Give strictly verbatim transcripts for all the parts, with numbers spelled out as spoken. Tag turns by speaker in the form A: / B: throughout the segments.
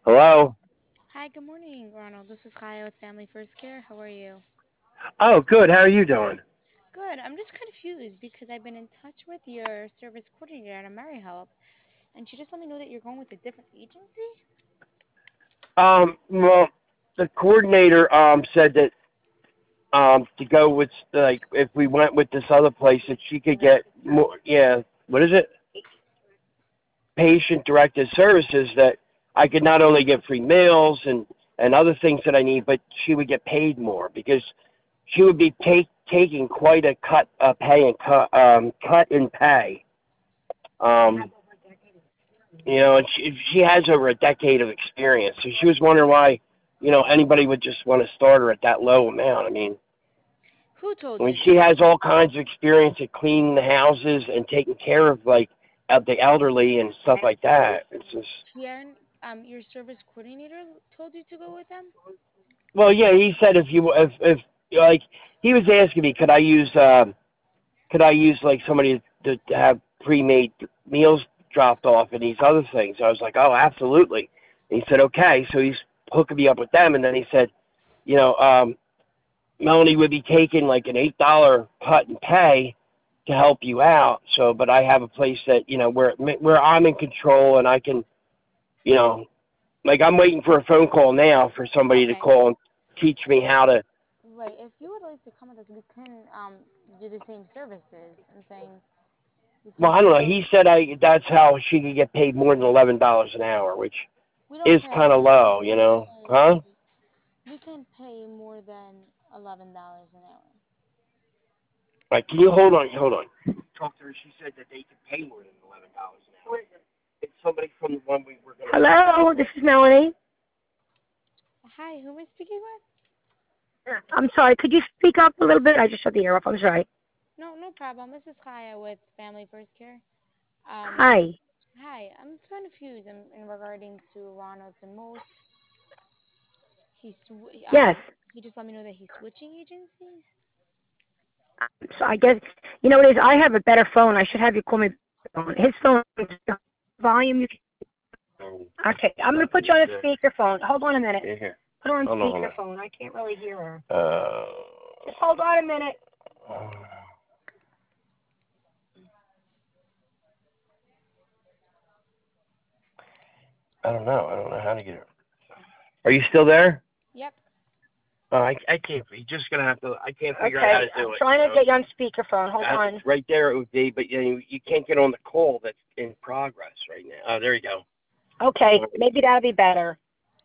A: Hello?
B: Hi, good morning, Ronald. This is Kaya with Family First Care. How are you?
A: Oh, good. How are you doing?
B: Good. I'm just confused because I've been in touch with your service coordinator at AmeriHelp, and she just let me know that you're going with a different agency.
A: Um, well, the coordinator um said that um to go with like if we went with this other place that she could get more. Yeah, what is it? Patient directed services that I could not only get free meals and and other things that I need, but she would get paid more because she would be take taking quite a cut uh, pay and cut um cut in pay. Um, you know, and she she has over a decade of experience, so she was wondering why, you know, anybody would just want to start her at that low amount. I mean,
B: Who
A: I
B: told
A: mean,
B: you
A: she
B: that?
A: has all kinds of experience at cleaning the houses and taking care of like of the elderly and stuff like that. It's just,
B: Kieran, um, your service coordinator told you to go with them?
A: well, yeah, he said if you if if like he was asking me, could I use um could I use like somebody to, to have pre-made meals dropped off and these other things? I was like, oh, absolutely. And he said, okay. So he's hooking me up with them, and then he said, you know, um, Melanie would be taking like an eight dollar cut in pay to help you out. So, but I have a place that you know where where I'm in control and I can, you know, like I'm waiting for a phone call now for somebody to
B: Okay.
A: call and teach me
B: Well,
A: how to.
B: right. If you would like to come with us, we can um do the same services. I'm saying we
A: Well,
B: can
A: I don't know.
B: still.
A: He said I that's how she could get paid more than eleven dollars an hour, which
B: We don't
A: is
B: pay
A: kind of
B: eleven.
A: low,
B: We
A: you
B: can
A: know, huh?
B: pay. We can pay more than eleven dollars an hour.
A: Right, can you hold on? Hold on. Talk to her. She said that they could pay more than eleven dollars an hour. It's somebody from the one we were going to. Hello, this is Melanie.
B: Hi, who am I speaking with?
A: I'm sorry. Could you speak up a little bit? I just shut the air off. I'm sorry.
B: No, no problem. This is Kaya with Family First Care. Um,
A: Hi.
B: hi, I'm just confused in, in regarding to Ronald's and most. He's sw-
A: Yes.
B: um he just let me know that he's switching agencies.
A: So I guess you know what it is. I have a better phone. I should have you call me. Phone. His phone volume. You can, okay. I'm gonna put you on a speakerphone. Hold on a minute. Yeah, here. Put her on hold speakerphone. I can't really hear her. Uh, Just hold on a minute. I don't know. I don't know how to get her. Are you still there?
B: Yep.
A: Oh, I, I can't. You're just gonna have to. I can't figure okay, out how to do I'm it. Trying to get you on speakerphone. Hold on. It's right there, it would be, but you know, you can't get on the call that's in progress right now. Oh, there you go. Okay, maybe that'll be better.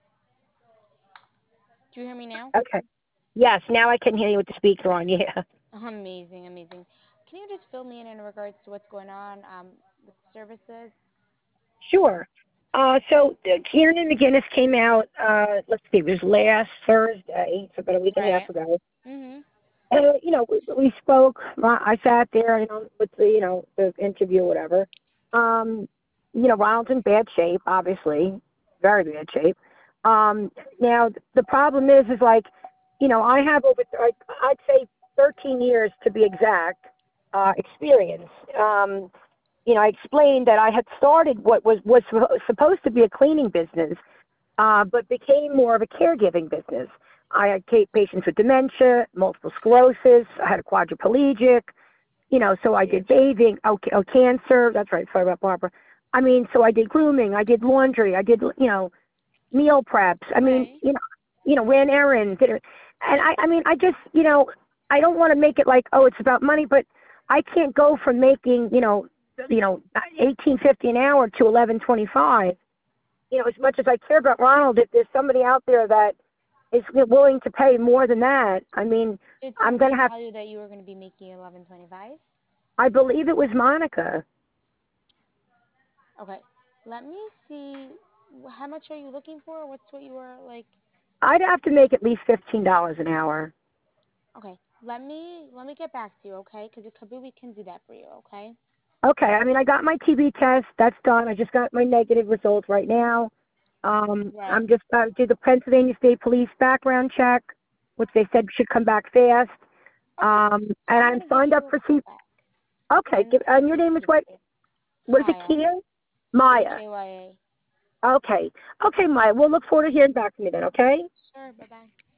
B: Do you hear me now?
A: Okay. Yes, now I can hear you with the speaker on. Yeah.
B: Amazing, amazing. Can you just fill me in in regards to what's going on um with the services?
A: Sure. Uh, so uh, Kieran McGinnis came out. Uh, let's see, it was last Thursday, so about a week and a half
B: Right.
A: ago.
B: Mhm.
A: Uh, you know, we, we spoke. I sat there, you know, with the, you know, the interview, or whatever. Um, you know, Ronald's in bad shape, obviously, very bad shape. Um, now the problem is, is like, you know, I have over, like, I'd say thirteen years to be exact, uh, experience. Um, you know, I explained that I had started what was was supposed to be a cleaning business, uh, but became more of a caregiving business. I had patients with dementia, multiple sclerosis. I had a quadriplegic, you know, so I did bathing, oh, oh, cancer. That's right. Sorry about Barbara. I mean, so I did grooming. I did laundry. I did, you know, meal preps. I mean,
B: Right.
A: you know, you know, ran errands. Did it, and I, I mean, I just, you know, I don't want to make it like, oh, it's about money, but I can't go from making, you know, you know, eighteen fifty an hour to eleven twenty five. You know, as much as I care about Ronald, if there's somebody out there that is willing to pay more than that, I mean,
B: Did
A: I'm going
B: somebody
A: to have,
B: tell you that you were going to be making eleven twenty-five?
A: I believe it was Monica.
B: Okay. Let me see. How much are you looking for? What's what you were like?
A: I'd have to make at least fifteen dollars an hour.
B: Okay. Let me let me get back to you, okay? Because it could be we can do that for you, okay?
A: Okay, I mean, I got my T B test. That's done. I just got my negative results right now. Um,
B: Right.
A: I'm just uh, did the Pennsylvania State Police background check, which they said should come back fast.
B: Okay.
A: Um,
B: So
A: and
B: I'm
A: I'm
B: gonna give
A: signed up
B: you a
A: for
B: call
A: C.
B: back.
A: Okay,
B: And
A: give, and your name is
B: give it
A: what?
B: to you.
A: Was it
B: Kaya.
A: Kia?
B: K
A: Maya.
B: K Y A.
A: Okay. Okay, Maya. We'll look forward to hearing back from you then, okay?
B: Sure. Bye bye.